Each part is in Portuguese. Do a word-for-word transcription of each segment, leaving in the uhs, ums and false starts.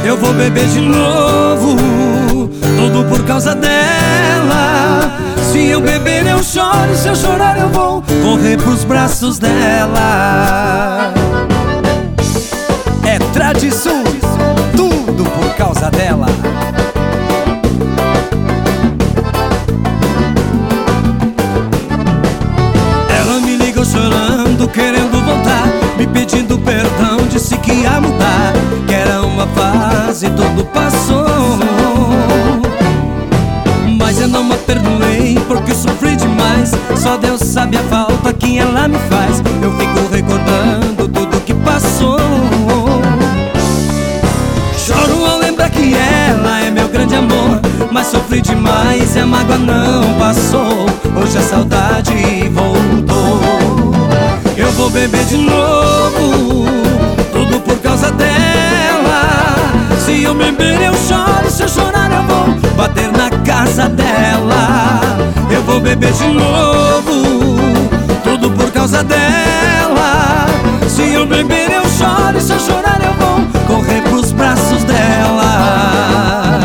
Eu vou beber de novo, tudo por causa dela. Se eu beber eu choro, e se eu chorar eu vou correr pros braços dela. É tradição, tudo por causa dela. Ela me ligou chorando, querendo voltar, me pedindo perdão, disse que ia mudar, que era uma fase, tudo passou. Mas eu não a perdoei porque sofri demais. Só Deus sabe a falta que ela me faz. Eu fico recordando tudo que passou. Choro ao lembrar que ela é meu grande amor, mas sofri demais e a mágoa não passou. Hoje a saudade voltou. Eu vou beber de novo, tudo por causa dela. Se eu beber eu choro, se eu chorar eu vou bater na casa dela. Eu vou beber de novo, tudo por causa dela. Se eu beber eu choro, se eu chorar eu vou correr pros braços dela.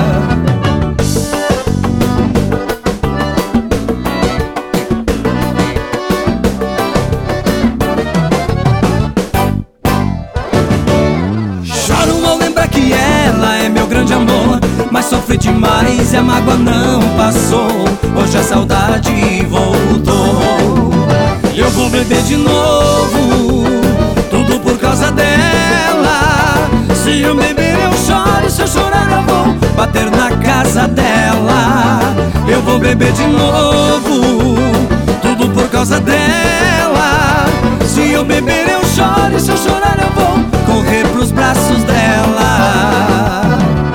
Choro ao lembrar que ela é meu grande amor, mas sofri demais e a mágoa não passou. Hoje a saudade voltou. Eu vou beber de novo, tudo por causa dela. Se eu beber eu choro, se eu chorar eu vou bater na casa dela. Eu vou beber de novo, tudo por causa dela. Se eu beber eu choro, se eu chorar eu vou correr pros braços dela.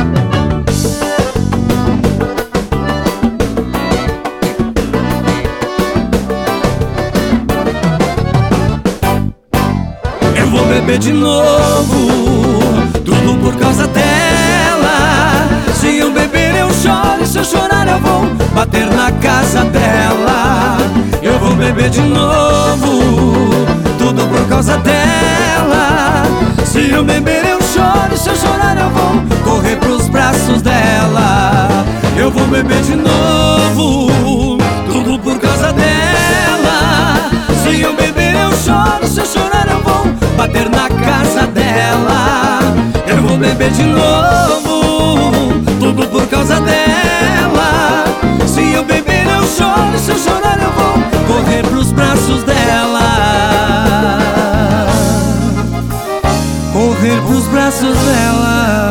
Eu vou beber de novo, tudo por causa dela. Se eu beber eu choro, se eu chorar eu vou bater na casa dela. Eu vou beber de novo, tudo por causa dela. Se eu beber eu choro, se eu chorar eu vou correr pros braços dela. Eu vou beber de novo, tudo por causa dela. Se eu beber eu choro, se eu chorar eu vou bater na casa dela. Eu vou beber de novo, tudo por causa dela. Se eu beber eu choro, se eu chorar eu vou correr pros braços dela. Correr pros braços dela.